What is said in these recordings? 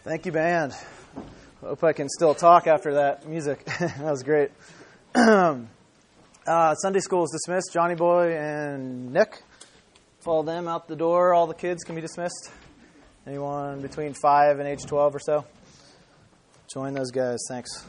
Thank you, band. Hope I can still talk after that music. That was great. Sunday school is dismissed. Johnny Boy and Nick, follow them out the door. All the kids can be dismissed. Anyone between 5 and age 12 or so? Join those guys. Thanks.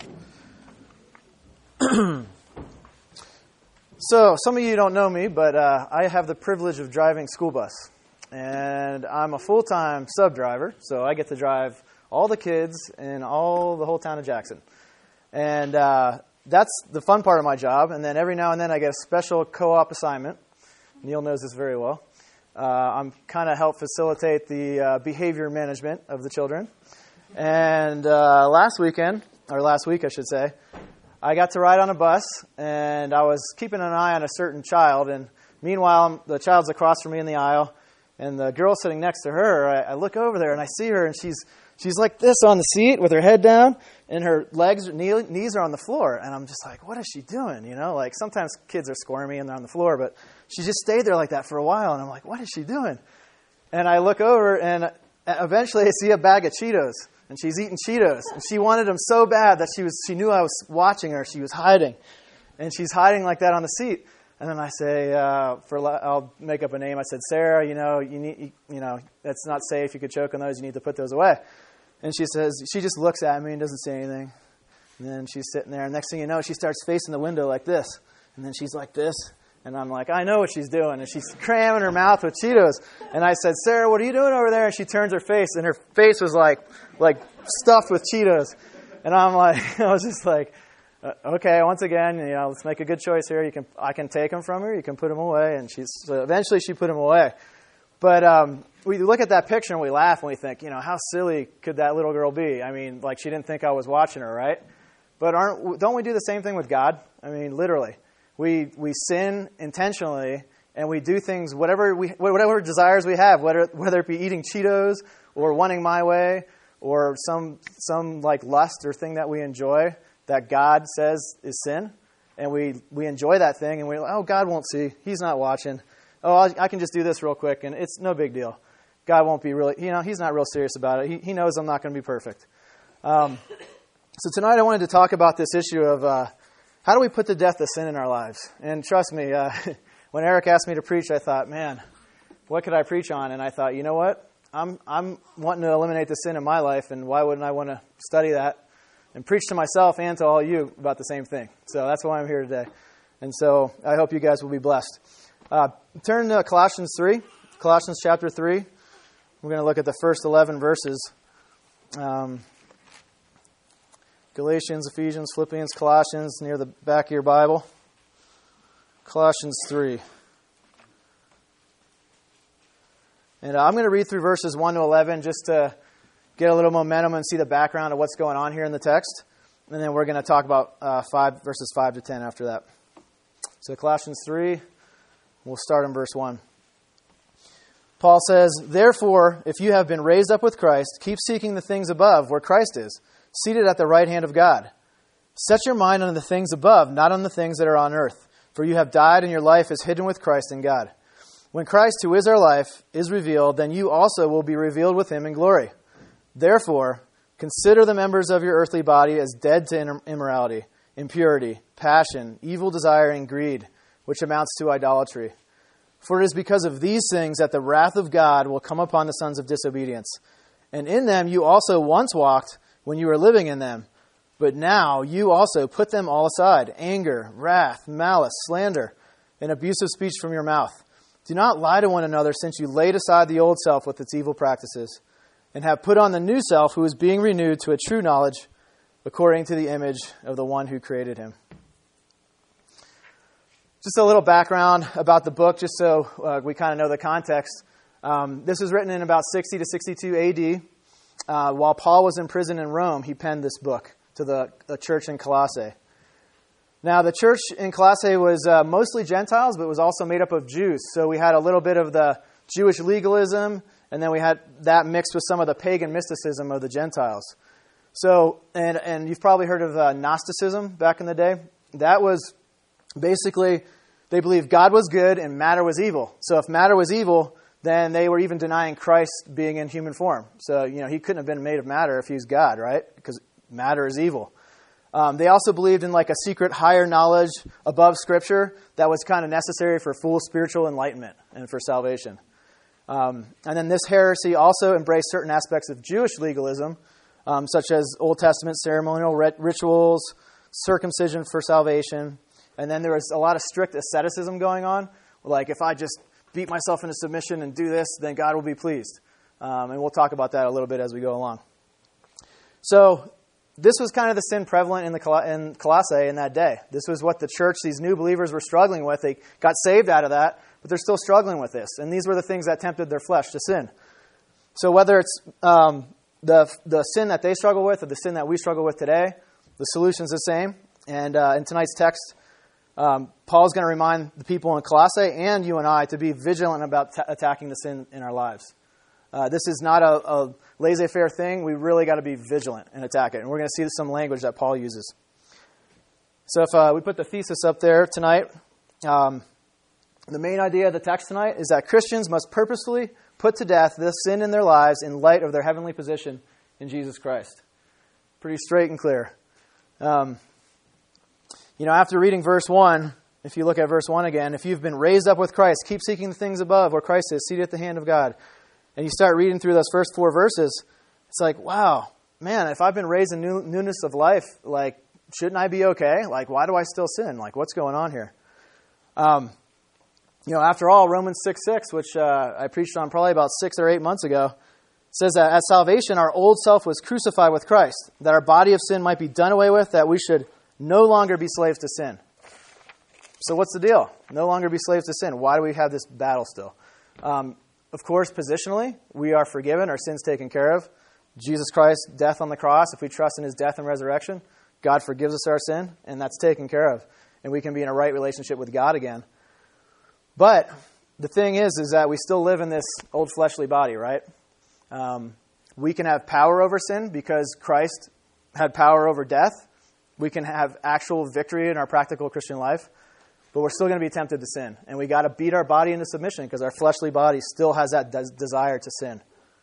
So, some of you don't know me, but I have the privilege of driving school bus. And I'm a full-time sub-driver, so I get to drive all the kids in the whole town of Jackson. And that's the fun part of my job. And then every now and then I get a special co-op assignment. Neil knows this very well. I'm kind of help facilitate the behavior management of the children. And last week, I should say, I got to ride on a bus, and I was keeping an eye on a certain child. And meanwhile, the child's across from me in the aisle, and the girl sitting next to her, I look over there, and I see her, and she's like this on the seat with her head down, and her knees are on the floor. And I'm just like, what is she doing? You know, like sometimes kids are squirmy and they're on the floor, but she just stayed there like that for a while. And I'm like, what is she doing? And I look over, and eventually I see a bag of Cheetos. And she's eating Cheetos. And she wanted them so bad that she knew I was watching her. She was hiding. And she's hiding like that on the seat. And then I say, I'll make up a name. I said, Sarah, that's not safe. You could choke on those. You need to put those away. And she just looks at me and doesn't say anything. And then she's sitting there. And next thing you know, she starts facing the window like this. And then she's like this. And I'm like, I know what she's doing. And she's cramming her mouth with Cheetos. And I said, Sarah, what are you doing over there? And she turns her face. And her face was like stuffed with Cheetos. And I'm like, I was just like, okay, once again, let's make a good choice here. I can take them from her. You can put them away. And so eventually she put them away. But we look at that picture and we laugh and we think, how silly could that little girl be? I mean, like she didn't think I was watching her, right? But don't we do the same thing with God? I mean, literally. We sin intentionally, and we do things, whatever desires we have, whether it be eating Cheetos or wanting my way or some like lust or thing that we enjoy that God says is sin, and we enjoy that thing, and we're like, oh, God won't see. He's not watching. Oh, I can just do this real quick, and it's no big deal. God won't be really, He's not real serious about it. He knows I'm not going to be perfect. So tonight I wanted to talk about this issue of how do we put to death the sin in our lives? And trust me, when Eric asked me to preach, I thought, man, what could I preach on? And I thought, you know what? I'm wanting to eliminate the sin in my life, and why wouldn't I want to study that and preach to myself and to all you about the same thing? So that's why I'm here today. And so I hope you guys will be blessed. Turn to Colossians 3, Colossians chapter 3. We're going to look at the first 11 verses. Galatians, Ephesians, Philippians, Colossians, near the back of your Bible. Colossians 3. And I'm going to read through verses 1 to 11 just to get a little momentum and see the background of what's going on here in the text. And then we're going to talk about verses 5 to 10 after that. So Colossians 3, we'll start in verse 1. Paul says, "Therefore, if you have been raised up with Christ, keep seeking the things above where Christ is, seated at the right hand of God. Set your mind on the things above, not on the things that are on earth. For you have died, and your life is hidden with Christ in God. When Christ, who is our life, is revealed, then you also will be revealed with him in glory. Therefore, consider the members of your earthly body as dead to immorality, impurity, passion, evil desire, and greed, which amounts to idolatry. For it is because of these things that the wrath of God will come upon the sons of disobedience. And in them you also once walked when you were living in them. But now you also put them all aside: anger, wrath, malice, slander, and abusive speech from your mouth. Do not lie to one another, since you laid aside the old self with its evil practices, and have put on the new self, who is being renewed to a true knowledge according to the image of the one who created him." Just a little background about the book, just so we kind of know the context. This was written in about 60 to 62 A.D. While Paul was in prison in Rome, he penned this book to the church in Colossae. Now, the church in Colossae was mostly Gentiles, but it was also made up of Jews. So we had a little bit of the Jewish legalism, and then we had that mixed with some of the pagan mysticism of the Gentiles. So, and you've probably heard of Gnosticism back in the day. That was basically, they believed God was good and matter was evil. So if matter was evil, then they were even denying Christ being in human form. So, he couldn't have been made of matter if he was God, right? Because matter is evil. They also believed in like a secret higher knowledge above Scripture that was kind of necessary for full spiritual enlightenment and for salvation. And then this heresy also embraced certain aspects of Jewish legalism, such as Old Testament ceremonial rituals, circumcision for salvation. And then there was a lot of strict asceticism going on. Like, if I just beat myself into submission and do this, then God will be pleased. And we'll talk about that a little bit as we go along. So this was kind of the sin prevalent in Colossae in that day. This was what the church, these new believers, were struggling with. They got saved out of that, but they're still struggling with this. And these were the things that tempted their flesh to sin. So whether it's the sin that they struggle with or the sin that we struggle with today, the solution's the same. And in tonight's text, Paul's going to remind the people in Colossae and you and I to be vigilant about attacking the sin in our lives. This is not a laissez-faire thing. We really got to be vigilant and attack it. And we're going to see some language that Paul uses. So if we put the thesis up there tonight, the main idea of the text tonight is that Christians must purposefully put to death this sin in their lives in light of their heavenly position in Jesus Christ. Pretty straight and clear. After reading verse 1, if you look at verse 1 again, if you've been raised up with Christ, keep seeking the things above where Christ is, seated at the hand of God. And you start reading through those first 4 verses, it's like, wow, man, if I've been raised in newness of life, like, shouldn't I be okay? Like, why do I still sin? Like, what's going on here? After all, Romans 6:6, which I preached on probably about 6 or 8 months ago, says that at salvation, our old self was crucified with Christ, that our body of sin might be done away with, that we should no longer be slaves to sin. So what's the deal? No longer be slaves to sin. Why do we have this battle still? Of course, positionally, we are forgiven. Our sin's taken care of. Jesus Christ's death on the cross, if we trust in His death and resurrection, God forgives us our sin, and that's taken care of. And we can be in a right relationship with God again. But the thing is that we still live in this old fleshly body, right? We can have power over sin because Christ had power over death. We can have actual victory in our practical Christian life. But we're still going to be tempted to sin. And we got to beat our body into submission because our fleshly body still has that desire to sin.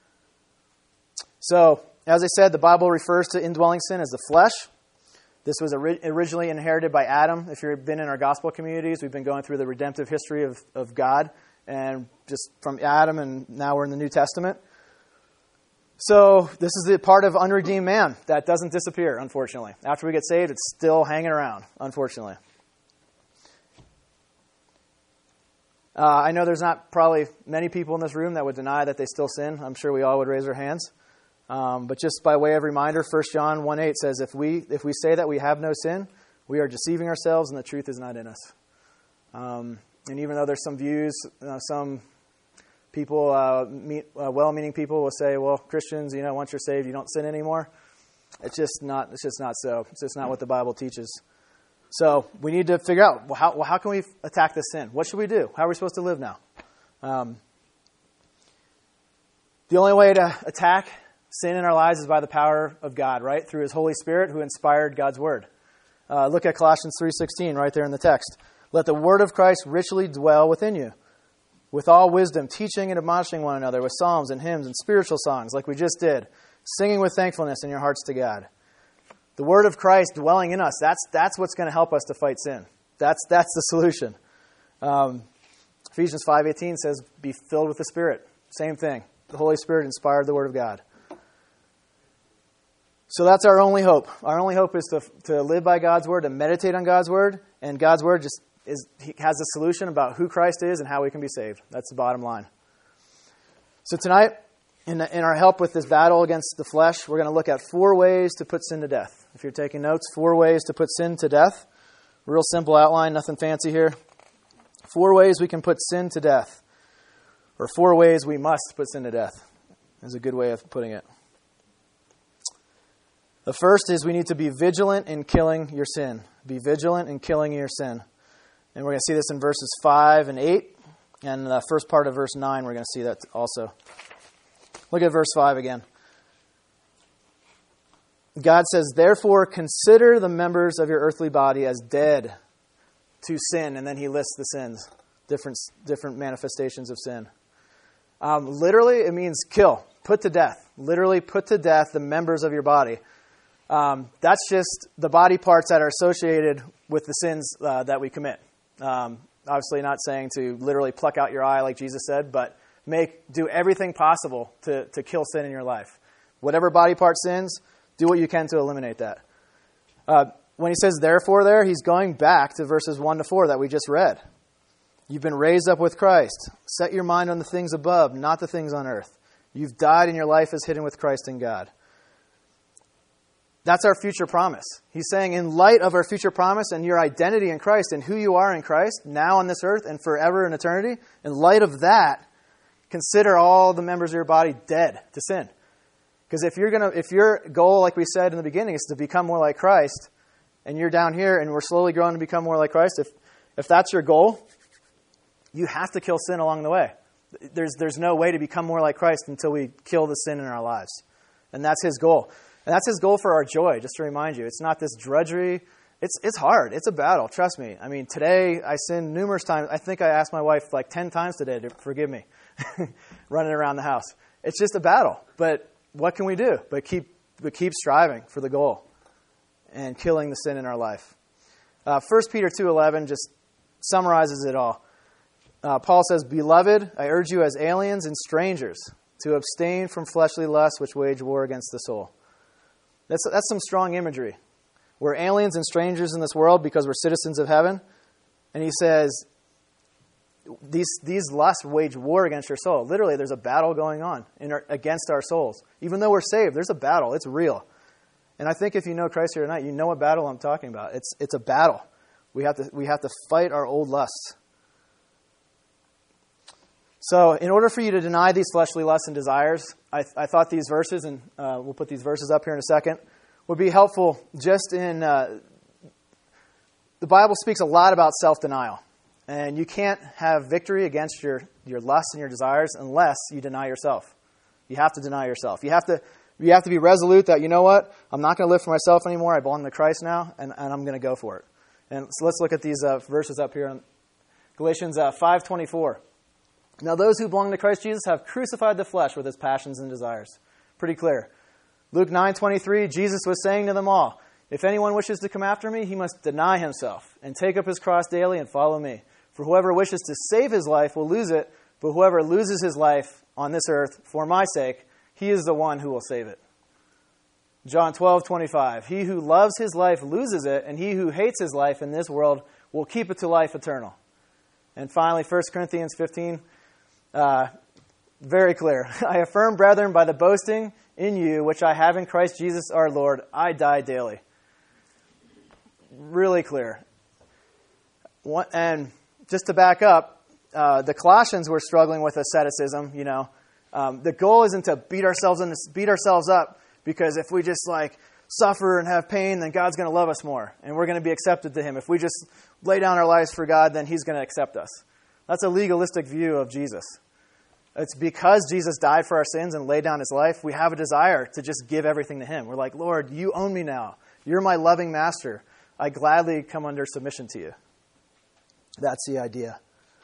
So, as I said, the Bible refers to indwelling sin as the flesh. This was originally inherited by Adam. If you've been in our gospel communities, we've been going through the redemptive history of God. And just from Adam, and now we're in the New Testament. So, this is the part of unredeemed man that doesn't disappear, unfortunately. After we get saved, it's still hanging around, unfortunately. I know there's not probably many people in this room that would deny that they still sin. I'm sure we all would raise our hands. But just by way of reminder, 1 John 1:8 says, if we say that we have no sin, we are deceiving ourselves and the truth is not in us. And even though there's some views, some people, well-meaning people will say, well, Christians, once you're saved, you don't sin anymore. It's just not so. It's just not what the Bible teaches. So we need to figure out, how can we attack this sin? What should we do? How are we supposed to live now? The only way to attack sin in our lives is by the power of God, right? Through His Holy Spirit who inspired God's Word. Look at Colossians 3:16 right there in the text. Let the Word of Christ richly dwell within you, with all wisdom, teaching and admonishing one another with psalms and hymns and spiritual songs, like we just did, singing with thankfulness in your hearts to God. The Word of Christ dwelling in us, that's what's going to help us to fight sin. That's the solution. Ephesians 5:18 says, be filled with the Spirit. Same thing. The Holy Spirit inspired the Word of God. So that's our only hope. Our only hope is to live by God's Word, to meditate on God's Word, and God's Word has a solution about who Christ is and how we can be saved. That's the bottom line. So tonight, in our help with this battle against the flesh, we're going to look at 4 ways to put sin to death. If you're taking notes, 4 ways to put sin to death. Real simple outline, nothing fancy here. 4 ways we can put sin to death. Or 4 ways we must put sin to death is a good way of putting it. The first is we need to be vigilant in killing your sin. Be vigilant in killing your sin. And we're going to see this in verses 5 and 8. And the first part of verse 9, we're going to see that also. Look at verse 5 again. God says, therefore consider the members of your earthly body as dead to sin. And then He lists the sins, different manifestations of sin. Literally, it means kill, put to death. Literally put to death the members of your body. That's just the body parts that are associated with the sins that we commit. Obviously not saying to literally pluck out your eye like Jesus said, but do everything possible to kill sin in your life. Whatever body part sins, do what you can to eliminate that. When he says therefore there, he's going back to verses 1 to 4 that we just read. You've been raised up with Christ. Set your mind on the things above, not the things on earth. You've died and your life is hidden with Christ in God. That's our future promise. He's saying in light of our future promise and your identity in Christ and who you are in Christ, now on this earth and forever in eternity, in light of that, consider all the members of your body dead to sin. Because if your goal, like we said in the beginning, is to become more like Christ, and you're down here and we're slowly growing to become more like Christ, if that's your goal, you have to kill sin along the way. There's no way to become more like Christ until we kill the sin in our lives. And that's his goal. And that's his goal for our joy, just to remind you. It's not this drudgery. It's hard. It's a battle. Trust me. I mean, today I sinned numerous times. I think I asked my wife like 10 times today to forgive me running around the house. It's just a battle. But what can we do? But keep striving for the goal and killing the sin in our life. 1 Peter 2:11 just summarizes it all. Paul says, Beloved, I urge you as aliens and strangers to abstain from fleshly lusts which wage war against the soul. That's some strong imagery. We're aliens and strangers in this world because we're citizens of heaven. And he says, these lusts wage war against your soul. Literally, there's a battle going on against our souls. Even though we're saved, there's a battle. It's real. And I think if you know Christ here tonight, you know what battle I'm talking about. It's a battle. We have to fight our old lusts. So in order for you to deny these fleshly lusts and desires, I thought these verses, and we'll put these verses up here in a second, would be helpful just in... the Bible speaks a lot about self-denial. And you can't have victory against your lusts and your desires unless you deny yourself. You have to deny yourself. You have to be resolute that, you know what, I'm not going to live for myself anymore. I belong to Christ now, and I'm going to go for it. And so let's look at these verses up here. Galatians 5:24. Now those who belong to Christ Jesus have crucified the flesh with its passions and desires. Pretty clear. Luke 9:23, Jesus was saying to them all, if anyone wishes to come after me, he must deny himself and take up his cross daily and follow me. For whoever wishes to save his life will lose it, but whoever loses his life on this earth for my sake, he is the one who will save it. John 12:25, he who loves his life loses it, and he who hates his life in this world will keep it to life eternal. And finally, 1 Corinthians 15, very clear. I affirm, brethren, by the boasting in you, which I have in Christ Jesus our Lord, I die daily. Really clear. And just to back up, the Colossians were struggling with asceticism. The goal isn't to beat ourselves up, because if we just suffer and have pain, then God's going to love us more, and we're going to be accepted to Him. If we just lay down our lives for God, then He's going to accept us. That's a legalistic view of Jesus. It's because Jesus died for our sins and laid down His life, we have a desire to just give everything to Him. We're like, Lord, you own me now. You're my loving master. I gladly come under submission to you. That's the idea.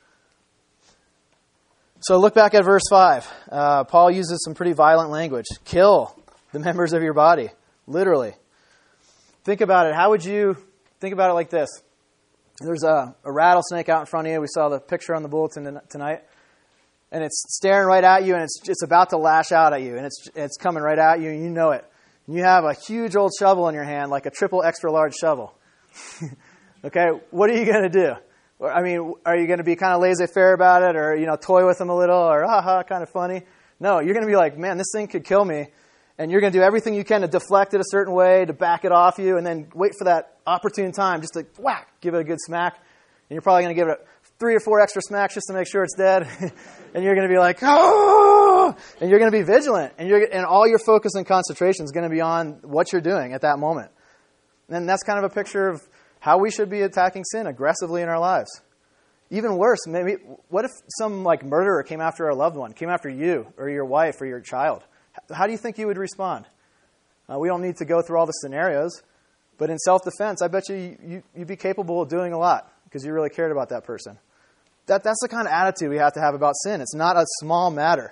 So look back at verse 5. Paul uses some pretty violent language. Kill the members of your body. Literally. Think about it. How would you think about it like this? There's a rattlesnake out in front of you. We saw the picture on the bulletin tonight. And it's staring right at you, and it's about to lash out at you. And it's coming right at you, and you know it. And you have a huge old shovel in your hand, like a triple extra large shovel. Okay, what are you going to do? I mean, are you going to be kind of laissez-faire about it, or toy with them a little, or kind of funny? No, you're going to be like, man, this thing could kill me, and you're going to do everything you can to deflect it a certain way, to back it off you, and then wait for that opportune time just to whack, give it a good smack, and you're probably going to give it 3 or 4 extra smacks just to make sure it's dead, and you're going to be like, oh, and you're going to be vigilant, and all your focus and concentration is going to be on what you're doing at that moment. And that's kind of a picture of how we should be attacking sin aggressively in our lives. Even worse, maybe, what if some murderer came after a loved one, came after you or your wife or your child? How do you think you would respond? We don't need to go through all the scenarios, but in self-defense, I bet you'd be capable of doing a lot because you really cared about that person. That's the kind of attitude we have to have about sin. It's not a small matter.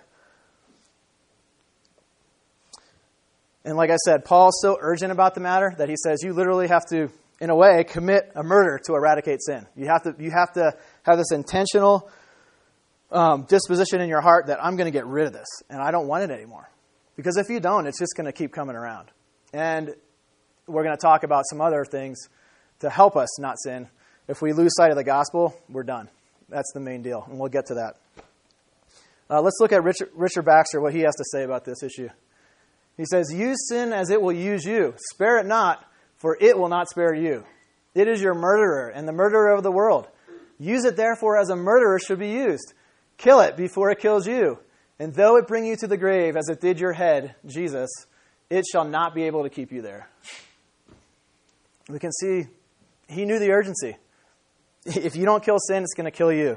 And like I said, Paul's so urgent about the matter that he says you literally have to, in a way, commit a murder to eradicate sin. You have to have this intentional disposition in your heart that I'm going to get rid of this, and I don't want it anymore. Because if you don't, it's just going to keep coming around. And we're going to talk about some other things to help us not sin. If we lose sight of the gospel, we're done. That's the main deal, and we'll get to that. Let's look at Richard Baxter, what he has to say about this issue. He says, use sin as it will use you. Spare it not, for it will not spare you. It is your murderer and the murderer of the world. Use it therefore as a murderer should be used. Kill it before it kills you. And though it bring you to the grave as it did your head, Jesus, it shall not be able to keep you there. We can see he knew the urgency. If you don't kill sin, it's going to kill you.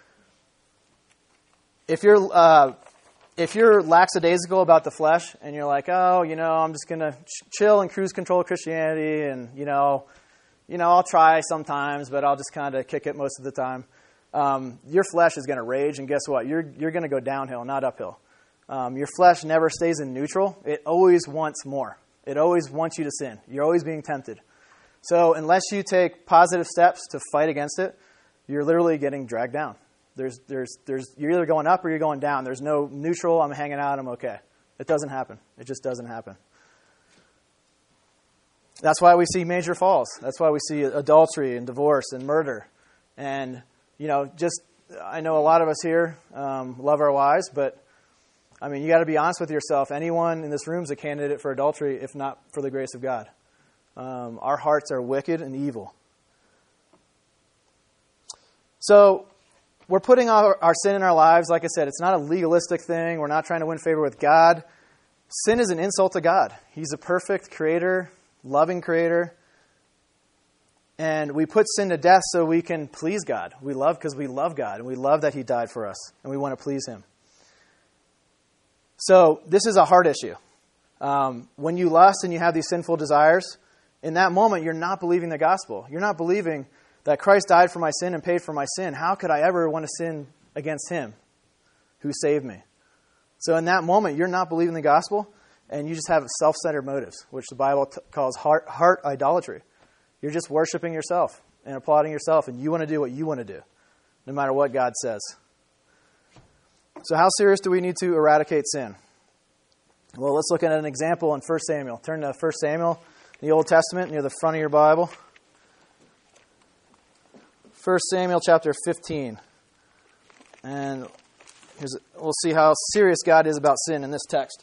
If you're lackadaisical about the flesh and you're like, oh, I'm just going to chill and cruise control Christianity and, I'll try sometimes, but I'll just kind of kick it most of the time. Your flesh is going to rage, and guess what? You're going to go downhill, not uphill. Your flesh never stays in neutral. It always wants more. It always wants you to sin. You're always being tempted. So unless you take positive steps to fight against it, you're literally getting dragged down. You're either going up or you're going down. There's no neutral, I'm hanging out, I'm okay. It doesn't happen. It just doesn't happen. That's why we see major falls. That's why we see adultery and divorce and murder. And, I know a lot of us here love our wives, but, you got to be honest with yourself. Anyone in this room is a candidate for adultery, if not for the grace of God. Our hearts are wicked and evil. So, we're putting our sin in our lives. Like I said, it's not a legalistic thing. We're not trying to win favor with God. Sin is an insult to God. He's a perfect creator, loving creator. And we put sin to death so we can please God. We love because we love God, and we love that he died for us, and we want to please him. So this is a heart issue. When you lust and you have these sinful desires, in that moment, you're not believing the gospel. You're not believing that Christ died for my sin and paid for my sin. How could I ever want to sin against him who saved me? So in that moment, you're not believing the gospel, and you just have self-centered motives, which the Bible calls heart idolatry. You're just worshiping yourself and applauding yourself, and you want to do what you want to do, no matter what God says. So how serious do we need to eradicate sin? Well, let's look at an example in 1 Samuel. Turn to 1 Samuel, the Old Testament, near the front of your Bible. 1 Samuel chapter 15. And we'll see how serious God is about sin in this text.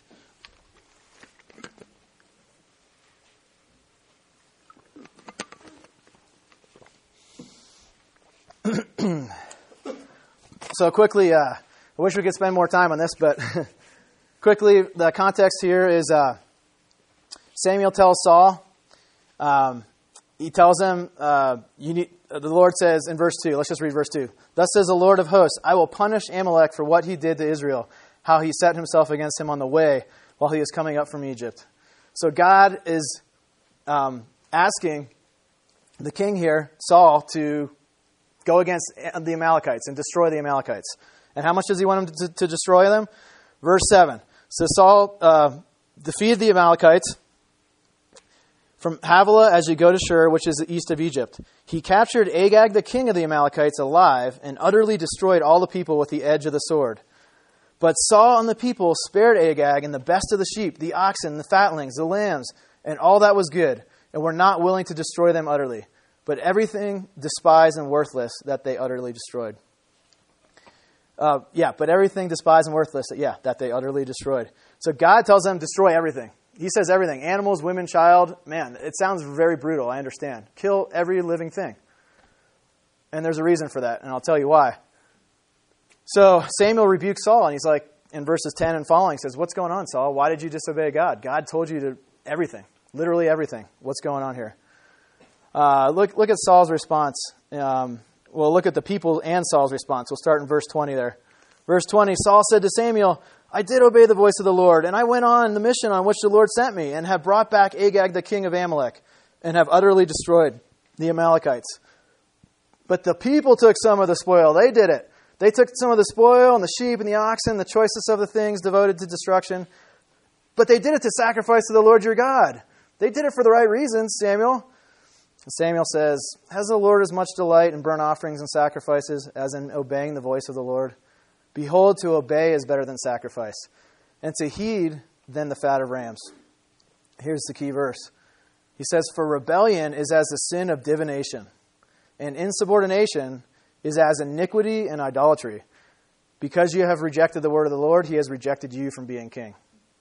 So quickly, I wish we could spend more time on this, but quickly, the context here is Samuel tells Saul, he tells him, the Lord says in verse 2, let's just read verse 2. Thus says the Lord of hosts, I will punish Amalek for what he did to Israel, how he set himself against him on the way while he was coming up from Egypt. So God is asking the king here, Saul, to go against the Amalekites and destroy the Amalekites. And how much does he want him to destroy them? Verse 7. So Saul defeated the Amalekites from Havilah as you go to Shur, which is the east of Egypt. He captured Agag, the king of the Amalekites, alive, and utterly destroyed all the people with the edge of the sword. But Saul and the people spared Agag and the best of the sheep, the oxen, the fatlings, the lambs, and all that was good, and were not willing to destroy them utterly, but everything despised and worthless that they utterly destroyed. But everything despised and worthless, that they utterly destroyed. So God tells them, destroy everything. He says everything. Animals, women, child. Man, it sounds very brutal, I understand. Kill every living thing. And there's a reason for that, and I'll tell you why. So Samuel rebukes Saul, and he's like, in verses 10 and following, says, what's going on, Saul? Why did you disobey God? God told you to everything. Literally everything. What's going on here? Look at Saul's response. We'll look at the people and Saul's response. We'll start in verse 20 there. Verse 20, Saul said to Samuel, I did obey the voice of the Lord, and I went on the mission on which the Lord sent me, and have brought back Agag the king of Amalek, and have utterly destroyed the Amalekites. But the people took some of the spoil. They did it. They took some of the spoil and the sheep and the oxen, the choicest of the things devoted to destruction. But they did it to sacrifice to the Lord your God. They did it for the right reasons, Samuel. And Samuel says, has the Lord as much delight in burnt offerings and sacrifices as in obeying the voice of the Lord? Behold, to obey is better than sacrifice, and to heed than the fat of rams. Here's the key verse. He says, for rebellion is as the sin of divination, and insubordination is as iniquity and idolatry. Because you have rejected the word of the Lord, he has rejected you from being king.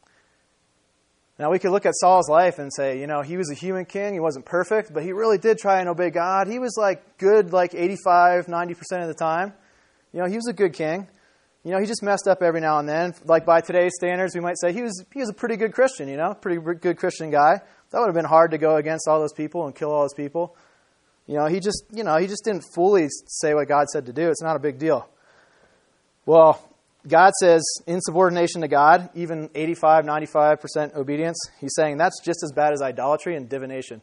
Now, we could look at Saul's life and say, he was a human king. He wasn't perfect, but he really did try and obey God. He was good 85, 90% of the time. He was a good king. He just messed up every now and then. By today's standards, we might say he was a pretty good Christian, pretty good Christian guy. That would have been hard to go against all those people and kill all those people. He just didn't fully say what God said to do. It's not a big deal. Well, God says insubordination to God, even 85, 95% obedience. He's saying that's just as bad as idolatry and divination.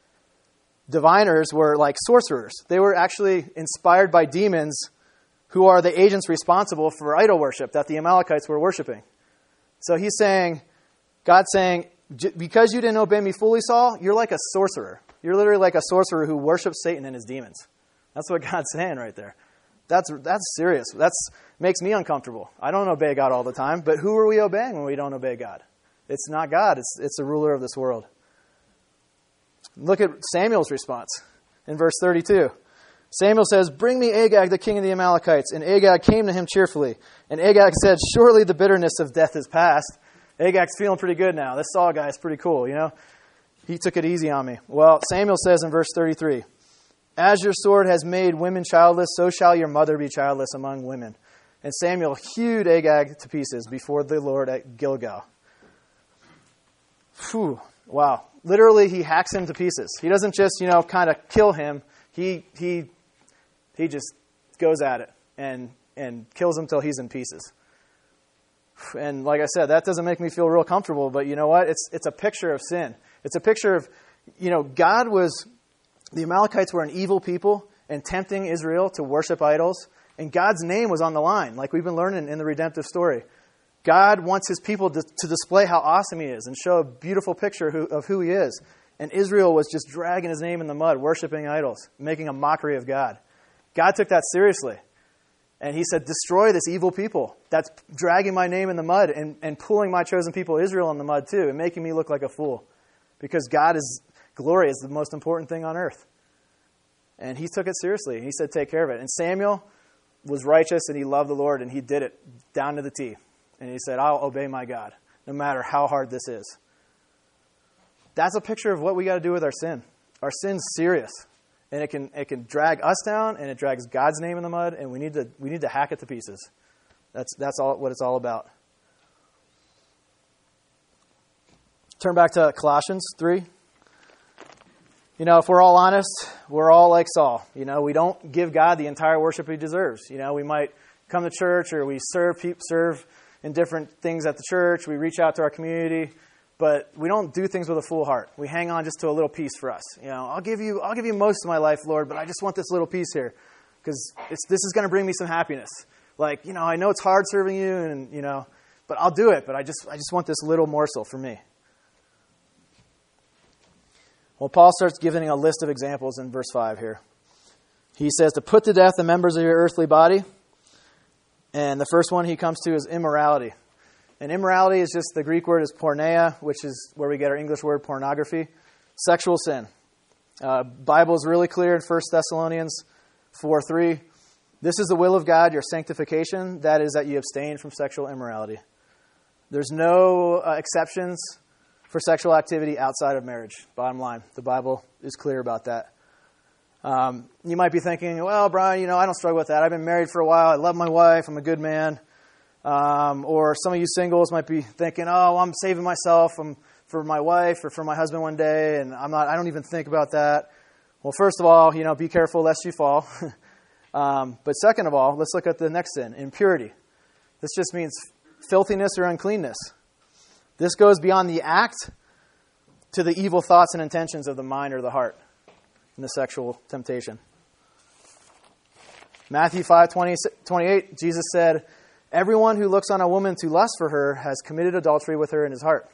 Diviners were like sorcerers. They were actually inspired by demons who are the agents responsible for idol worship that the Amalekites were worshiping. So God's saying, because you didn't obey me fully, Saul, you're like a sorcerer. You're literally like a sorcerer who worships Satan and his demons. That's what God's saying right there. That's serious. That makes me uncomfortable. I don't obey God all the time, but who are we obeying when we don't obey God? It's not God. It's the ruler of this world. Look at Samuel's response in verse 32. Samuel says, bring me Agag, the king of the Amalekites. And Agag came to him cheerfully. And Agag said, surely the bitterness of death is past. Agag's feeling pretty good now. This Saul guy is pretty cool, He took it easy on me. Well, Samuel says in verse 33, as your sword has made women childless, so shall your mother be childless among women. And Samuel hewed Agag to pieces before the Lord at Gilgal. Whew, wow. Literally, he hacks him to pieces. He doesn't just, kind of kill him. He just goes at it and kills him till he's in pieces. And like I said, that doesn't make me feel real comfortable, but you know what? It's a picture of sin. It's a picture of, the Amalekites were an evil people and tempting Israel to worship idols, and God's name was on the line, like we've been learning in the redemptive story. God wants his people to display how awesome he is and show a beautiful picture of who he is. And Israel was just dragging his name in the mud, worshiping idols, making a mockery of God. God took that seriously. And he said, destroy this evil people that's dragging my name in the mud and pulling my chosen people Israel in the mud too and making me look like a fool. Because glory is the most important thing on earth. And he took it seriously. He said, take care of it. And Samuel was righteous and he loved the Lord and he did it down to the T. And he said, I'll obey my God, no matter how hard this is. That's a picture of what we got to do with our sin. Our sin's serious. And it can drag us down, and it drags God's name in the mud, and we need to hack it to pieces. That's all what it's all about. Turn back to Colossians 3. If we're all honest, we're all like Saul. We don't give God the entire worship he deserves. We might come to church or we serve in different things at the church. We reach out to our community, but we don't do things with a full heart. We hang on just to a little piece for us. I'll give you most of my life, Lord, but I just want this little piece here because this is going to bring me some happiness. I know it's hard serving you, and but I'll do it. But I just want this little morsel for me. Well, Paul starts giving a list of examples in verse 5 here. He says to put to death the members of your earthly body. And the first one he comes to is immorality. And immorality is just, the Greek word is porneia, which is where we get our English word pornography. Sexual sin. Bible is really clear in 1 Thessalonians 4:3. This is the will of God, your sanctification. That is that you abstain from sexual immorality. There's no exceptions for sexual activity outside of marriage. Bottom line, the Bible is clear about that. You might be thinking, well, Brian, I don't struggle with that. I've been married for a while. I love my wife. I'm a good man. Or some of you singles might be thinking, oh, I'm saving myself for my wife or for my husband one day, and I don't even think about that. Well, first of all, be careful lest you fall. But second of all, let's look at the next sin, impurity. This just means filthiness or uncleanness. This goes beyond the act to the evil thoughts and intentions of the mind or the heart in the sexual temptation. Matthew 5:28, Jesus said, "Everyone who looks on a woman to lust for her has committed adultery with her in his heart."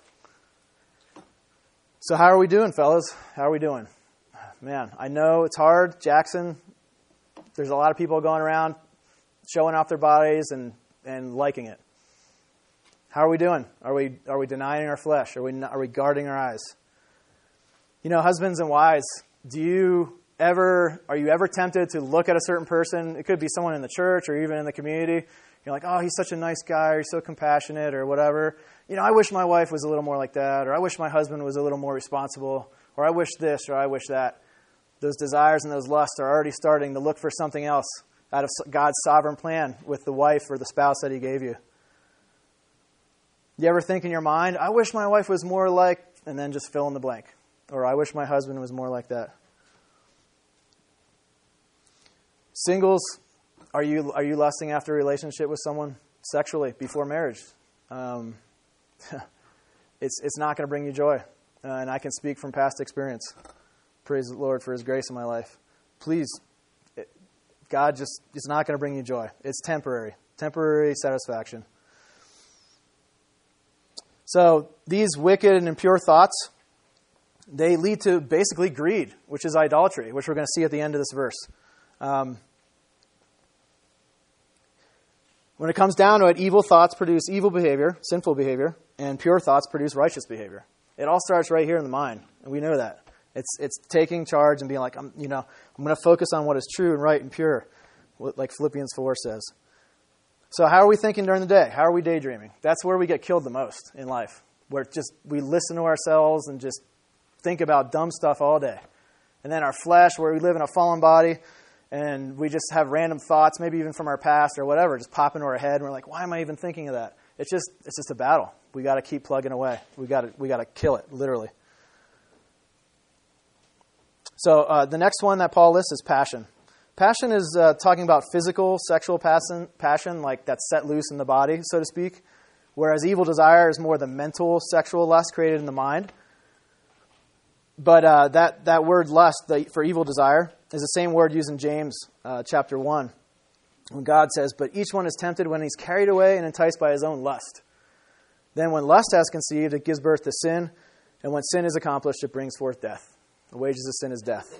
So how are we doing, fellas? How are we doing? Man, I know it's hard. Jackson, there's a lot of people going around showing off their bodies and liking it. How are we doing? Are we denying our flesh? Are we guarding our eyes? You know, husbands and wives, are you ever tempted to look at a certain person? It could be someone in the church or even in the community. You're like, oh, he's such a nice guy, or he's so compassionate, or whatever. You know, I wish my wife was a little more like that, or I wish my husband was a little more responsible, or I wish this, or I wish that. Those desires and those lusts are already starting to look for something else out of God's sovereign plan with the wife or the spouse that he gave you. You ever think in your mind, I wish my wife was more like, and then just fill in the blank. Or I wish my husband was more like that. Singles, are you lusting after a relationship with someone sexually before marriage? It's not going to bring you joy. And I can speak from past experience. Praise the Lord for his grace in my life. Please, God just is not going to bring you joy. It's temporary satisfaction. So these wicked and impure thoughts, they lead to basically greed, which is idolatry, which we're going to see at the end of this verse. When it comes down to it, evil thoughts produce evil behavior, sinful behavior, and pure thoughts produce righteous behavior. It all starts right here in the mind, and we know that. It's taking charge and being like, I'm going to focus on what is true and right and pure, like Philippians 4 says. So how are we thinking during the day? How are we daydreaming? That's where we get killed the most in life, where we listen to ourselves and just think about dumb stuff all day. And then our flesh, where we live in a fallen body, and we just have random thoughts, maybe even from our past or whatever, just pop into our head, and we're like, why am I even thinking of that? It's just a battle. We got to keep plugging away. We got to kill it, literally. So the next one that Paul lists is passion. Passion is talking about physical, sexual passion, like that's set loose in the body, so to speak, whereas evil desire is more the mental, sexual lust created in the mind. But that word lust for evil desire is the same word used in James chapter 1, when God says, "But each one is tempted when he's carried away and enticed by his own lust. Then when lust has conceived, it gives birth to sin, and when sin is accomplished, it brings forth death. The wages of sin is death."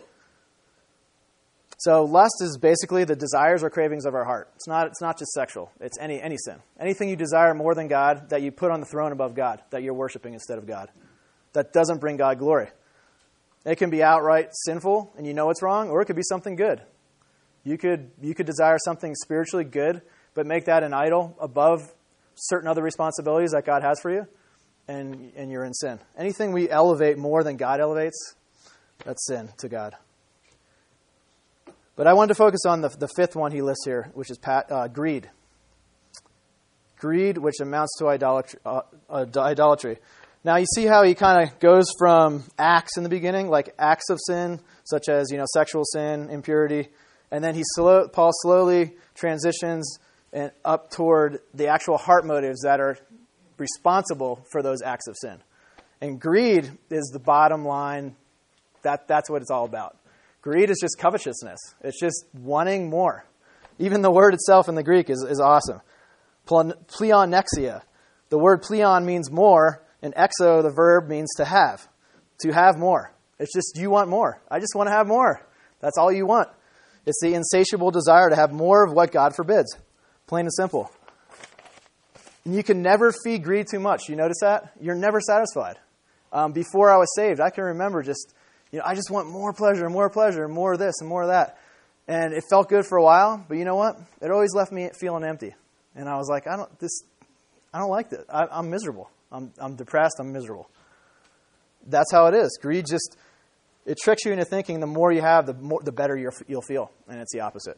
So lust is basically the desires or cravings of our heart. It's not just sexual. It's any sin. Anything you desire more than God, that you put on the throne above God, that you're worshiping instead of God. That doesn't bring God glory. It can be outright sinful, and you know it's wrong, or it could be something good. You could desire something spiritually good, but make that an idol above certain other responsibilities that God has for you, and you're in sin. Anything we elevate more than God elevates, that's sin to God. But I wanted to focus on the fifth one he lists here, which is greed. Greed, which amounts to idolatry. Now, you see how he kind of goes from acts in the beginning, like acts of sin, such as sexual sin, impurity, and then Paul slowly transitions up toward the actual heart motives that are responsible for those acts of sin. And greed is the bottom line. That's what it's all about. Greed is just covetousness. It's just wanting more. Even the word itself in the Greek is awesome. Pleonexia. The word pleon means more, and exo, the verb, means to have. To have more. It's just you want more. I just want to have more. That's all you want. It's the insatiable desire to have more of what God forbids. Plain and simple. And you can never feed greed too much. You notice that? You're never satisfied. Before I was saved, I can remember I just want more pleasure, more of this and more of that. And it felt good for a while, but you know what? It always left me feeling empty. And I was like, I don't like this. I'm miserable. I'm depressed. I'm miserable. That's how it is. Greed it tricks you into thinking the more you have, the better you'll feel. And it's the opposite.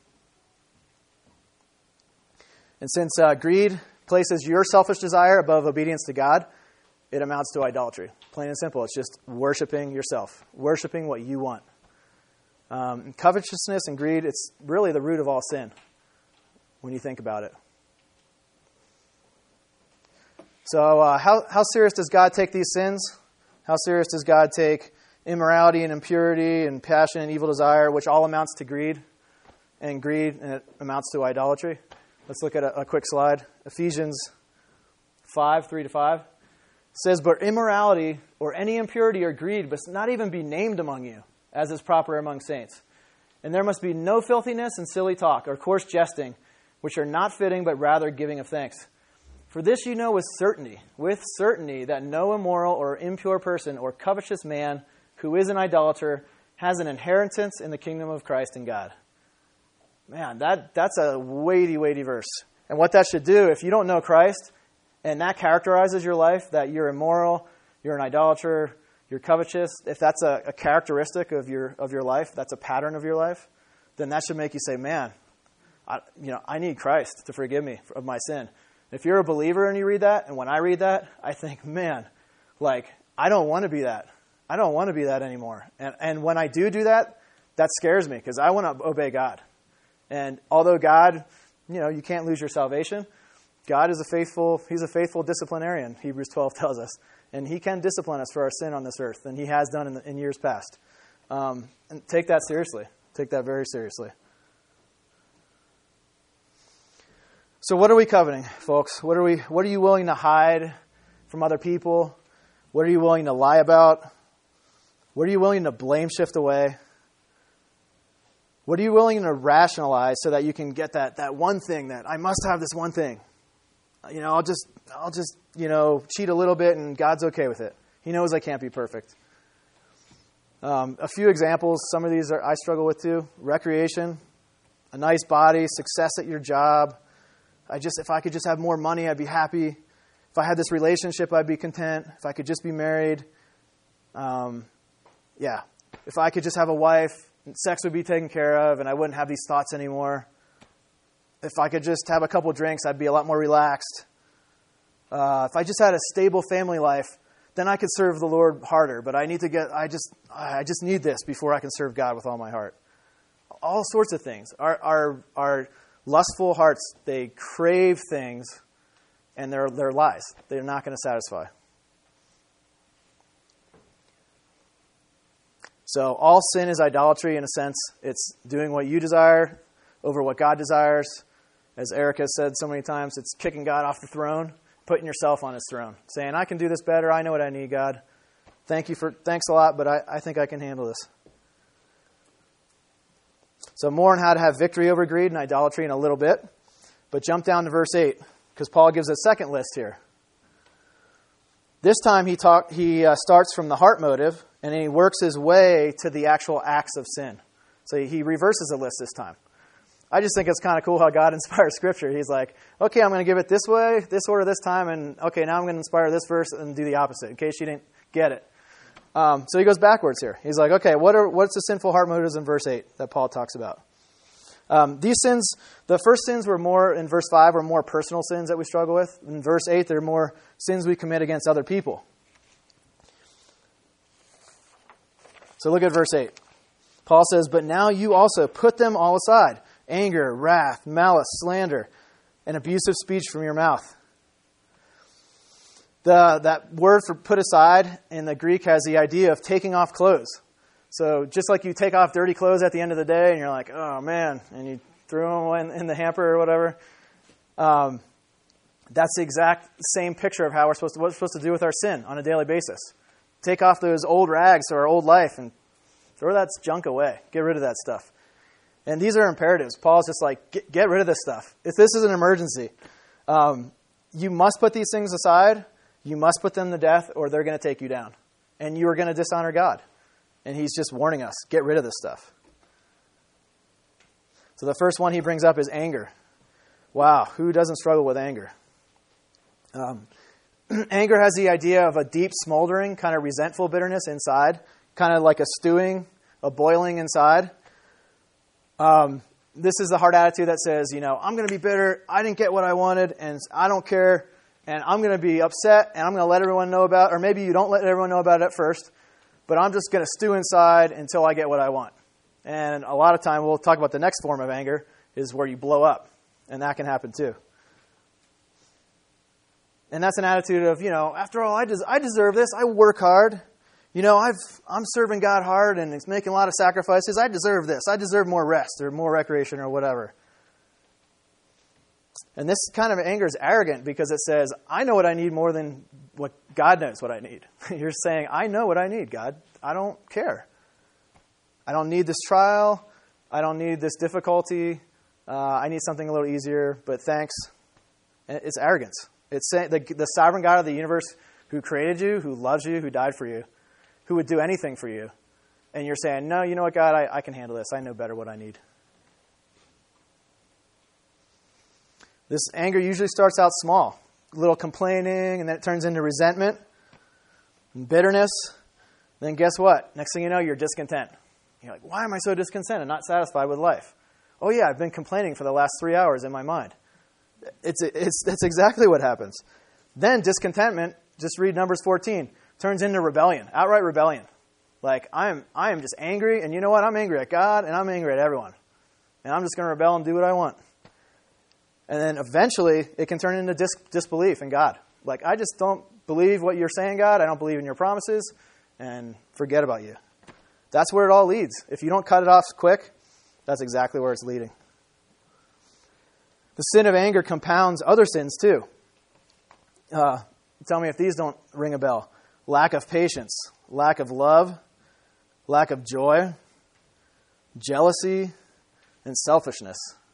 And since greed places your selfish desire above obedience to God, it amounts to idolatry. Plain and simple. It's just worshiping yourself, worshiping what you want. Covetousness and greed, it's really the root of all sin when you think about it. So how serious does God take these sins? How serious does God take immorality and impurity and passion and evil desire, which all amounts to greed? and greed, and it amounts to idolatry. Let's look at a quick slide. Ephesians 5, 3-5. It says, "But immorality or any impurity or greed must not even be named among you, as is proper among saints. And there must be no filthiness and silly talk or coarse jesting, which are not fitting, but rather giving of thanks. For this you know with certainty, that no immoral or impure person or covetous man who is an idolater has an inheritance in the kingdom of Christ and God." Man, that's a weighty, weighty verse. And what that should do, if you don't know Christ, and that characterizes your life, that you're immoral, you're an idolater, you're covetous, if that's a characteristic of your life, that's a pattern of your life, then that should make you say, man, I need Christ to forgive me of my sin. If you're a believer and you read that, and when I read that, I think, man, I don't want to be that. I don't want to be that anymore. And when I do that, that scares me because I want to obey God. And although God, you can't lose your salvation, God is he's a faithful disciplinarian, Hebrews 12 tells us. And he can discipline us for our sin on this earth, and he has done in years past. And take that seriously. Take that very seriously. So what are we coveting, folks? What are you willing to hide from other people? What are you willing to lie about? What are you willing to blame shift away? What are you willing to rationalize so that you can get that one thing that I must have this one thing? I'll just cheat a little bit and God's okay with it. He knows I can't be perfect. A few examples. Some of these I struggle with too. Recreation, a nice body, success at your job. If I could just have more money, I'd be happy. If I had this relationship, I'd be content. If I could just be married. If I could just have a wife, sex would be taken care of and I wouldn't have these thoughts anymore. If I could just have a couple drinks, I'd be a lot more relaxed. If I just had a stable family life, then I could serve the Lord harder. But I just need this before I can serve God with all my heart. All sorts of things. Our lustful hearts, they crave things, and they're lies. They're not going to satisfy. So all sin is idolatry in a sense. It's doing what you desire over what God desires. As Eric has said so many times, it's kicking God off the throne, putting yourself on his throne, saying, I can do this better. I know what I need, God. Thanks a lot, but I think I can handle this. So more on how to have victory over greed and idolatry in a little bit. But jump down to verse 8, because Paul gives a second list here. This time he starts from the heart motive, and then he works his way to the actual acts of sin. So he reverses the list this time. I just think it's kind of cool how God inspires Scripture. He's like, okay, I'm going to give it this way, this order, this time, and okay, now I'm going to inspire this verse and do the opposite, in case you didn't get it. So he goes backwards here. He's like, okay, what's the sinful heart motives in verse 8 that Paul talks about? These sins, the first sins were more, in verse 5, were more personal sins that we struggle with. In verse 8, they're more sins we commit against other people. So look at verse 8. Paul says, but now you also put them all aside. Anger, wrath, malice, slander, and abusive speech from your mouth. That word for put aside in the Greek has the idea of taking off clothes. So just like you take off dirty clothes at the end of the day and you're like, oh man, and you throw them in the hamper or whatever. That's the exact same picture of how what we're supposed to do with our sin on a daily basis. Take off those old rags to our old life and throw that junk away. Get rid of that stuff. And these are imperatives. Paul's just like, get rid of this stuff. If this is an emergency, you must put these things aside. You must put them to death or they're going to take you down. And you are going to dishonor God. And he's just warning us, get rid of this stuff. So the first one he brings up is anger. Wow, who doesn't struggle with anger? Anger has the idea of a deep smoldering, kind of resentful bitterness inside, kind of like a stewing, a boiling inside. This is the heart attitude that says, I'm going to be bitter, I didn't get what I wanted, and I don't care, and I'm going to be upset, and I'm going to let everyone know about it, or maybe you don't let everyone know about it at first, but I'm just going to stew inside until I get what I want. And a lot of time, we'll talk about the next form of anger, is where you blow up, and that can happen too. And that's an attitude of, after all, I deserve this, I work hard, I'm serving God hard and it's making a lot of sacrifices. I deserve this. I deserve more rest or more recreation or whatever. And this kind of anger is arrogant because it says, I know what I need more than what God knows what I need. You're saying, I know what I need, God. I don't care. I don't need this trial. I don't need this difficulty. I need something a little easier, but thanks. And it's arrogance. It's saying the sovereign God of the universe who created you, who loves you, who died for you, who would do anything for you. And you're saying, no, you know what, God, I can handle this. I know better what I need. This anger usually starts out small, a little complaining, and then it turns into resentment and bitterness. Then guess what? Next thing you know, you're discontent. You're like, why am I so discontent and not satisfied with life? Oh yeah, I've been complaining for the last 3 hours in my mind. That's exactly what happens. Then discontentment, just read Numbers 14, turns into rebellion, outright rebellion. Like, I am just angry, and you know what? I'm angry at God, and I'm angry at everyone. And I'm just going to rebel and do what I want. And then eventually, it can turn into disbelief in God. Like, I just don't believe what you're saying, God. I don't believe in your promises, and forget about you. That's where it all leads. If you don't cut it off quick, that's exactly where it's leading. The sin of anger compounds other sins too. Tell me if these don't ring a bell. Lack of patience, lack of love, lack of joy, jealousy, and selfishness.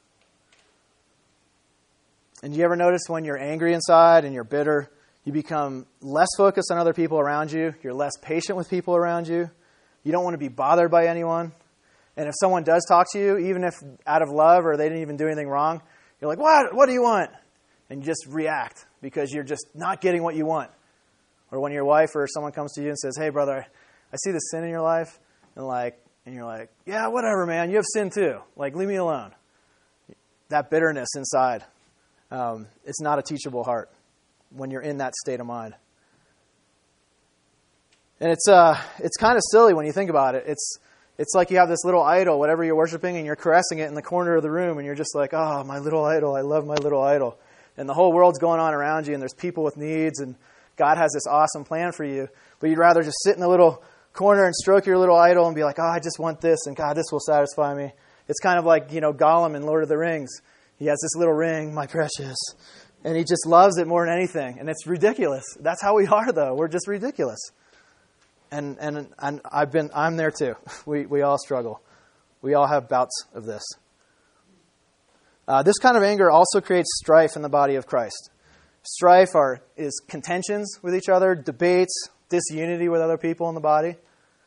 And do you ever notice when you're angry inside and you're bitter, you become less focused on other people around you, you're less patient with people around you, you don't want to be bothered by anyone, and if someone does talk to you, even if out of love or they didn't even do anything wrong, you're like, what do you want? And you just react because you're just not getting what you want. Or when your wife or someone comes to you and says, hey, brother, I see this sin in your life. And you're like, yeah, whatever, man. You have sin too. Like, leave me alone. That bitterness inside, it's not a teachable heart when you're in that state of mind. And it's kind of silly when you think about it. It's like you have this little idol, whatever you're worshiping, and you're caressing it in the corner of the room, and you're just like, oh, my little idol, I love my little idol. And the whole world's going on around you, and there's people with needs, and God has this awesome plan for you. But you'd rather just sit in the little corner and stroke your little idol and be like, oh, I just want this, and God, this will satisfy me. It's kind of like, Gollum in Lord of the Rings. He has this little ring, my precious, and he just loves it more than anything. And it's ridiculous. That's how we are, though. We're just ridiculous. And I'm there too. We all struggle. We all have bouts of this. This kind of anger also creates strife in the body of Christ. Strife is contentions with each other, debates, disunity with other people in the body.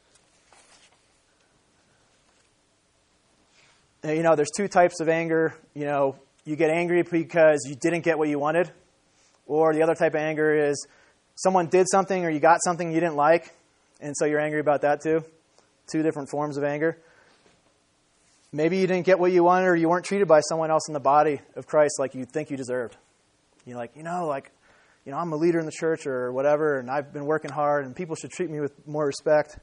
And, there's two types of anger. You get angry because you didn't get what you wanted. Or the other type of anger is someone did something or you got something you didn't like. And so you're angry about that too. Two different forms of anger. Maybe you didn't get what you wanted or you weren't treated by someone else in the body of Christ like you think you deserved. You're like, I'm a leader in the church or whatever, and I've been working hard, and people should treat me with more respect.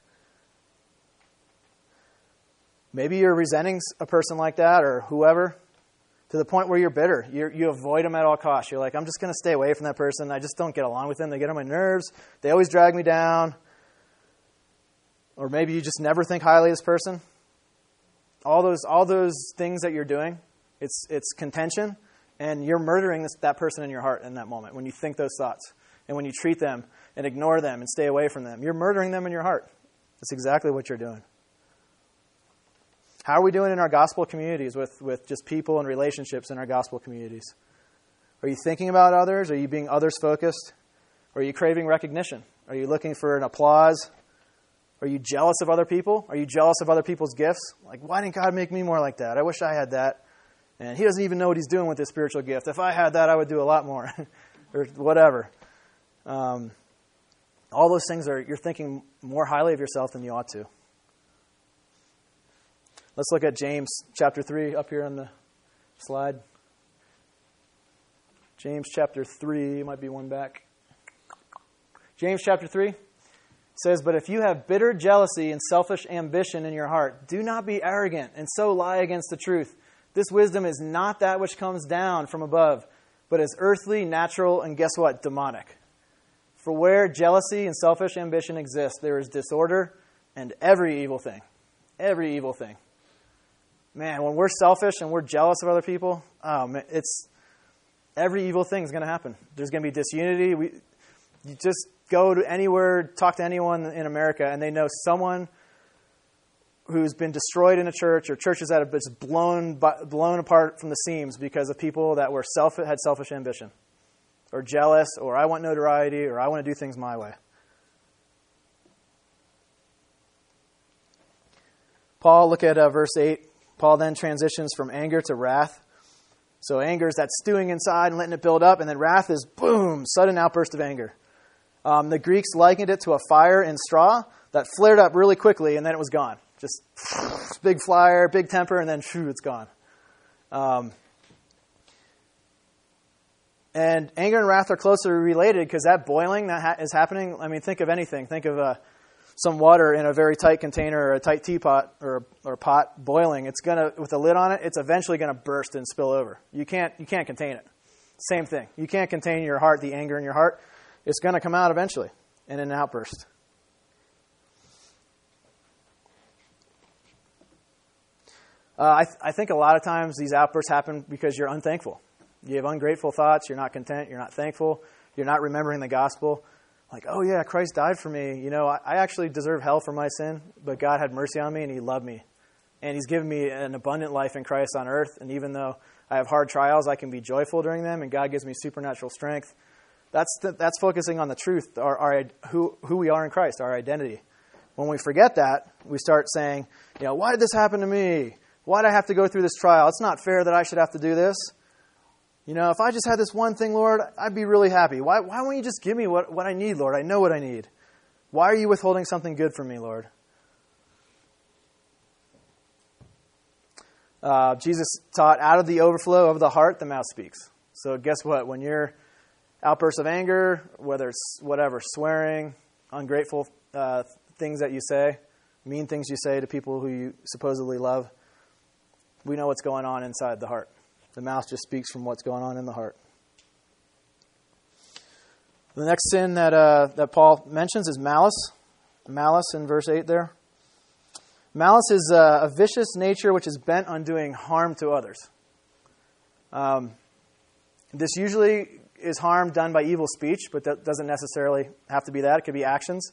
Maybe you're resenting a person like that or whoever to the point where you're bitter. You avoid them at all costs. You're like, I'm just going to stay away from that person. I just don't get along with them. They get on my nerves. They always drag me down. Or maybe you just never think highly of this person. All those things that you're doing, it's contention, and you're murdering that person in your heart in that moment when you think those thoughts. And when you treat them and ignore them and stay away from them, you're murdering them in your heart. That's exactly what you're doing. How are we doing in our gospel communities with just people and relationships in our gospel communities? Are you thinking about others? Are you being others-focused? Or are you craving recognition? Are you looking for an applause? Are you jealous of other people? Are you jealous of other people's gifts? Like, why didn't God make me more like that? I wish I had that. And he doesn't even know what he's doing with his spiritual gift. If I had that, I would do a lot more. Or whatever. All those things you're thinking more highly of yourself than you ought to. Let's look at James chapter 3 up here on the slide. James chapter 3, might be one back. James chapter 3 says, but if you have bitter jealousy and selfish ambition in your heart, do not be arrogant and so lie against the truth. This wisdom is not that which comes down from above, but is earthly, natural, and guess what? Demonic. For where jealousy and selfish ambition exist, there is disorder and every evil thing. Every evil thing. Man, when we're selfish and we're jealous of other people, oh man, it's every evil thing is going to happen. There's going to be disunity. You just go to anywhere, talk to anyone in America, and they know someone who's been destroyed in a church or churches that have been blown apart from the seams because of people that were had selfish ambition or jealous or I want notoriety or I want to do things my way. Paul, look at verse 8. Paul then transitions from anger to wrath. So anger is that stewing inside and letting it build up, and then wrath is, boom, sudden outburst of anger. The Greeks likened it to a fire in straw that flared up really quickly, and then it was gone. Just big fire, big temper, and then shoo, it's gone. And anger and wrath are closely related because that boiling that is happening, I mean, think of anything. Think of some water in a very tight container or a tight teapot or pot boiling. It's going to, with a lid on it, it's eventually going to burst and spill over. You can't contain it. Same thing. You can't contain your heart, the anger in your heart. It's going to come out eventually in an outburst. I think a lot of times these outbursts happen because you're unthankful. You have ungrateful thoughts. You're not content. You're not thankful. You're not remembering the gospel. Like, oh yeah, Christ died for me. You know, I actually deserve hell for my sin, but God had mercy on me and He loved me. And He's given me an abundant life in Christ on earth. And even though I have hard trials, I can be joyful during them, and God gives me supernatural strength. That's focusing on the truth, who we are in Christ, our identity. When we forget that, we start saying, you know, why did this happen to me? Why did I have to go through this trial? It's not fair that I should have to do this. You know, if I just had this one thing, Lord, I'd be really happy. Why won't you just give me what I need, Lord? I know what I need. Why are you withholding something good from me, Lord? Jesus taught, out of the overflow of the heart, the mouth speaks. So guess what? When you're outbursts of anger, whether it's whatever, swearing, ungrateful things that you say, mean things you say to people who you supposedly love, we know what's going on inside the heart. The mouth just speaks from what's going on in the heart. The next sin that Paul mentions is malice. Malice in verse 8 there. Malice is a vicious nature which is bent on doing harm to others. This usually is harm done by evil speech, but that doesn't necessarily have to be that. It could be actions.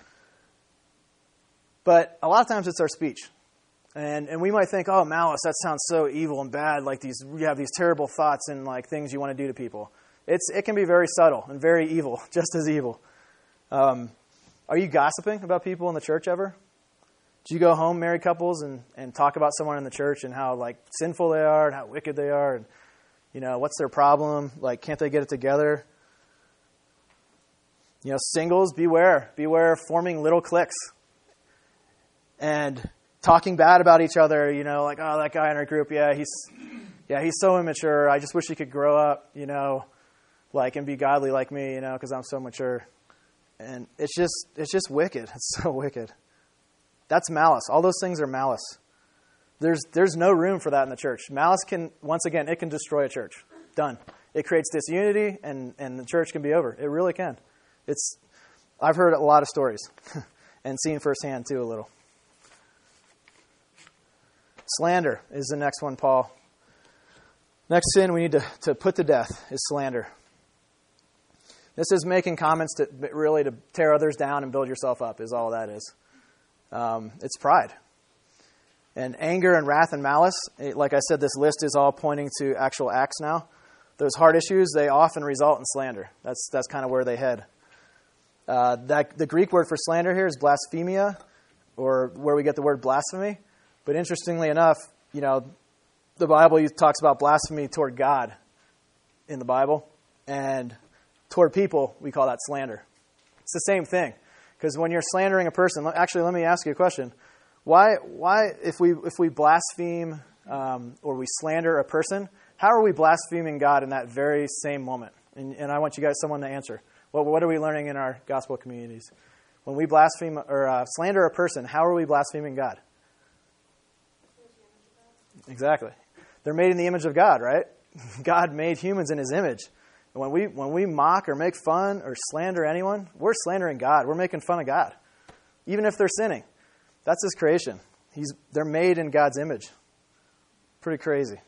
But a lot of times it's our speech. And we might think, oh, malice, that sounds so evil and bad, like you have these terrible thoughts and like things you want to do to people. It can be very subtle and very evil, just as evil. Are you gossiping about people in the church ever? Do you go home, married couples, and talk about someone in the church and how like sinful they are and how wicked they are and, you know, what's their problem? Like, can't they get it together? You know, singles, beware. Beware of forming little cliques and talking bad about each other, you know, like, oh, that guy in our group, he's so immature. I just wish he could grow up, you know, like, and be godly like me, you know, because I'm so mature. And it's just wicked. It's so wicked. That's malice. All those things are malice. There's no room for that in the church. Malice can, once again, it can destroy a church. Done. It creates disunity, and the church can be over. It really can. I've heard a lot of stories and seen firsthand, too, a little. Slander is the next one, Paul. Next sin we need to put to death is slander. This is making comments to tear others down and build yourself up is all that is. It's pride. And anger and wrath and malice, like I said, this list is all pointing to actual acts now. Those heart issues, they often result in slander. That's kind of where they head. The Greek word for slander here is blasphemia, or where we get the word blasphemy. But interestingly enough, you know, the Bible talks about blasphemy toward God in the Bible, and toward people, we call that slander. It's the same thing. Because when you're slandering a person, actually, let me ask you a question. Why if we blaspheme or we slander a person, how are we blaspheming God in that very same moment? And I want someone to answer. What are we learning in our gospel communities? When we blaspheme or slander a person, how are we blaspheming God? Exactly. They're made in the image of God, right? God made humans in His image. When we mock or make fun or slander anyone, we're slandering God. We're making fun of God, even if they're sinning. That's His creation. They're made in God's image. Pretty crazy.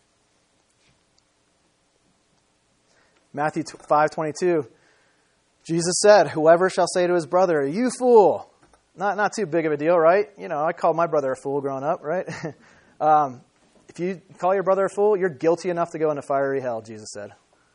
Matthew 5:22, Jesus said, "Whoever shall say to his brother, 'You fool,'" not too big of a deal, right? I called my brother a fool growing up, right? If you call your brother a fool, you're guilty enough to go into fiery hell, Jesus said.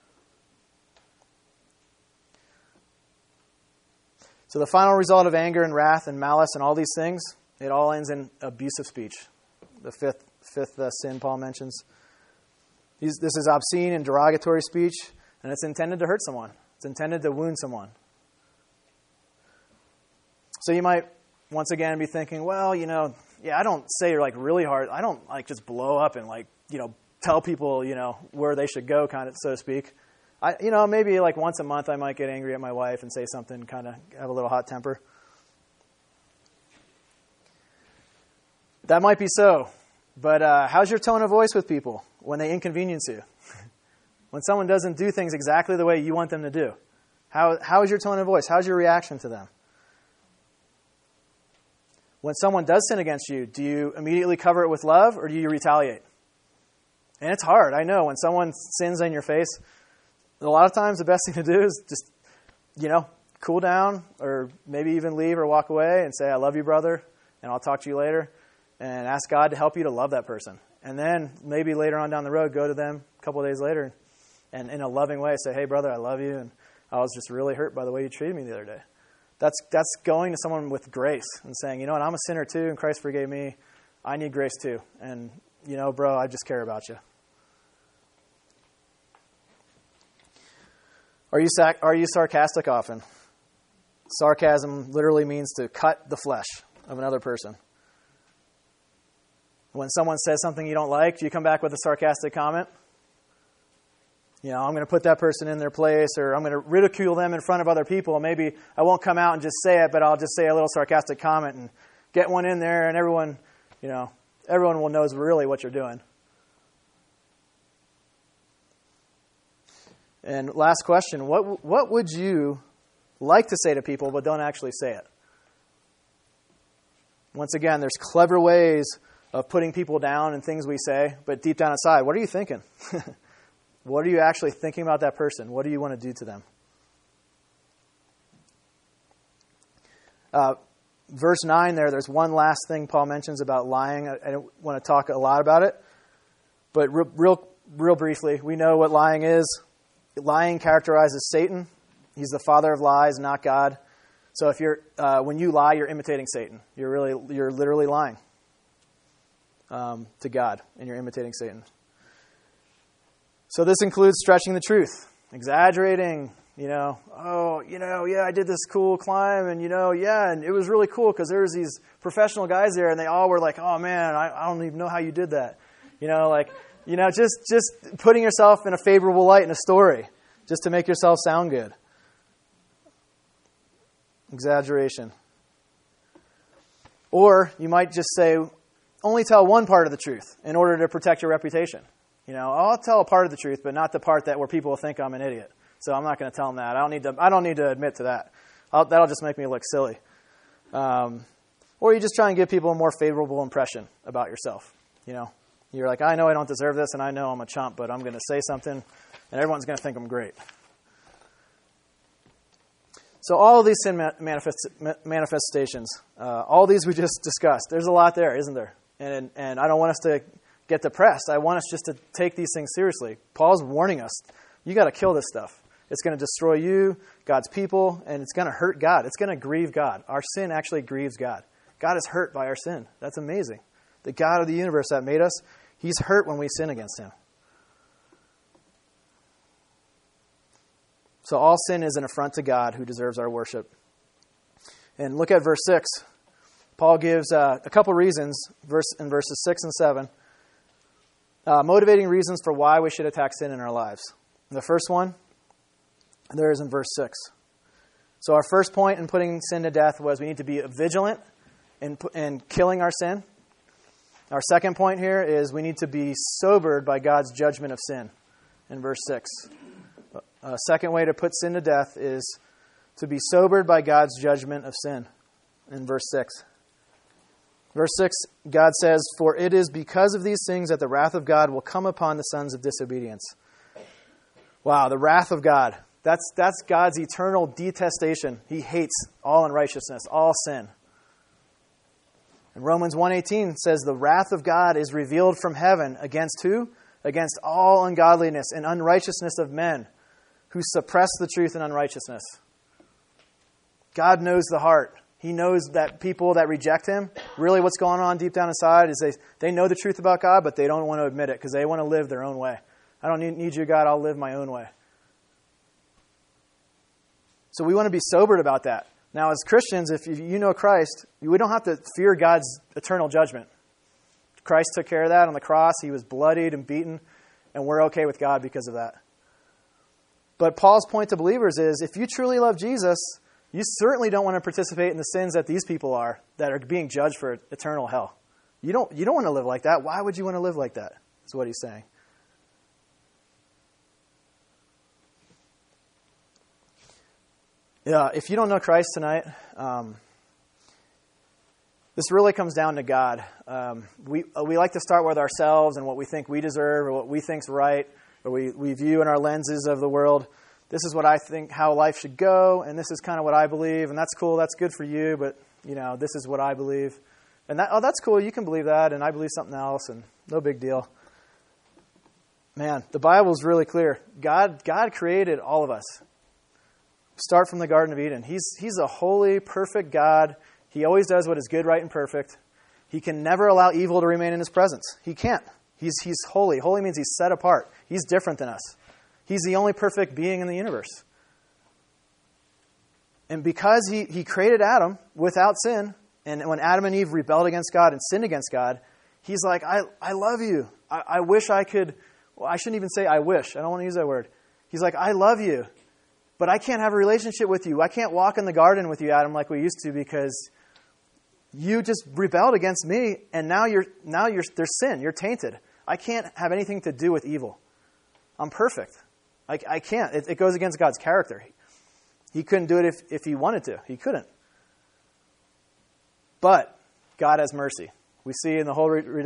So the final result of anger and wrath and malice and all these things, it all ends in abusive speech. The fifth sin Paul mentions. This is obscene and derogatory speech, and it's intended to hurt someone. It's intended to wound someone. So you might once again be thinking, well, I don't say really hard. I don't just blow up and tell people, where they should go, kind of, so to speak. Maybe once a month I might get angry at my wife and say something, kind of have a little hot temper. That might be so. But how's your tone of voice with people when they inconvenience you? When someone doesn't do things exactly the way you want them to do? How is your tone of voice? How's your reaction to them? When someone does sin against you, do you immediately cover it with love or do you retaliate? And it's hard, I know. When someone sins in your face, a lot of times the best thing to do is just, cool down or maybe even leave or walk away and say, "I love you, brother, and I'll talk to you later." And ask God to help you to love that person. And then maybe later on down the road, go to them a couple of days later and in a loving way say, "Hey, brother, I love you, and I was just really hurt by the way you treated me the other day." That's going to someone with grace and saying, "You know what, I'm a sinner too, and Christ forgave me. I need grace too. And, bro, I just care about you." Are you sarcastic often? Sarcasm literally means to cut the flesh of another person. When someone says something you don't like, do you come back with a sarcastic comment? I'm going to put that person in their place, or I'm going to ridicule them in front of other people. Maybe I won't come out and just say it, but I'll just say a little sarcastic comment and get one in there, and everyone will know really what you're doing. And last question, what would you like to say to people but don't actually say it? Once again, there's clever ways of putting people down and things we say, but deep down inside, what are you thinking? What are you actually thinking about that person? What do you want to do to them? Verse 9 there's one last thing Paul mentions about lying. I don't want to talk a lot about it, but real briefly, we know what lying is. Lying characterizes Satan. He's the father of lies, not God. So if when you lie, you're imitating Satan. You're literally lying to God, and you're imitating Satan. So this includes stretching the truth, exaggerating. Yeah, I did this cool climb, and and it was really cool because there was these professional guys there, and they all were like, "Oh man, I don't even know how you did that." Just putting yourself in a favorable light in a story, just to make yourself sound good. Exaggeration. Or you might just say, only tell one part of the truth in order to protect your reputation. I'll tell a part of the truth, but not the part where people will think I'm an idiot. So I'm not going to tell them that. I don't need to admit to that. That'll just make me look silly. Or you just try and give people a more favorable impression about yourself. You're like, I know I don't deserve this, and I know I'm a chump, but I'm going to say something, and everyone's going to think I'm great. So all of these sin manifestations, all these we just discussed, there's a lot there, isn't there? And I don't want us to get depressed. I want us just to take these things seriously. Paul's warning us, you got to kill this stuff. It's going to destroy you, God's people, and it's going to hurt God. It's going to grieve God. Our sin actually grieves God. God is hurt by our sin. That's amazing. The God of the universe that made us, He's hurt when we sin against Him. So all sin is an affront to God who deserves our worship. And look at verse 6. Paul gives a couple reasons in verses 6 and 7. Motivating reasons for why we should attack sin in our lives. And the first one, there is in verse 6. So our first point in putting sin to death was we need to be vigilant in killing our sin. Our second point here is we need to be sobered by God's judgment of sin in verse 6. A second way to put sin to death is to be sobered by God's judgment of sin in verse 6. Verse 6, God says, "For it is because of these things that the wrath of God will come upon the sons of disobedience." Wow, the wrath of God. That's God's eternal detestation. He hates all unrighteousness, all sin. And Romans 1:18 says, "The wrath of God is revealed from heaven against who? Against all ungodliness and unrighteousness of men who suppress the truth in unrighteousness." God knows the heart. He knows that people that reject Him, really what's going on deep down inside is they know the truth about God, but they don't want to admit it because they want to live their own way. I don't need you, God. I'll live my own way. So we want to be sobered about that. Now, as Christians, if you know Christ, we don't have to fear God's eternal judgment. Christ took care of that on the cross. He was bloodied and beaten, and we're okay with God because of that. But Paul's point to believers is, if you truly love Jesus, you certainly don't want to participate in the sins that these people are, that are being judged for eternal hell. You don't want to live like that. Why would you want to live like that? That's what he's saying. Yeah, if you don't know Christ tonight, this really comes down to God. We like to start with ourselves and what we think we deserve or what we think's right, or we view in our lenses of the world. This is what I think how life should go, and this is kind of what I believe, and that's cool, that's good for you, but this is what I believe. And that's cool, you can believe that, and I believe something else, and no big deal. Man, the Bible's really clear. God created all of us. Start from the Garden of Eden. He's a holy, perfect God. He always does what is good, right, and perfect. He can never allow evil to remain in His presence. He can't. He's holy. Holy means He's set apart. He's different than us. He's the only perfect being in the universe. And because He created Adam without sin, and when Adam and Eve rebelled against God and sinned against God, He's like, I love you. I wish I could. Well, I shouldn't even say I wish. I don't want to use that word. He's like, I love you, but I can't have a relationship with you. I can't walk in the garden with you, Adam, like we used to, because you just rebelled against me, and now there's sin. You're tainted. I can't have anything to do with evil. I'm perfect. I can't. It goes against God's character. He couldn't do it if He wanted to. He couldn't. But God has mercy. We see in the whole redemption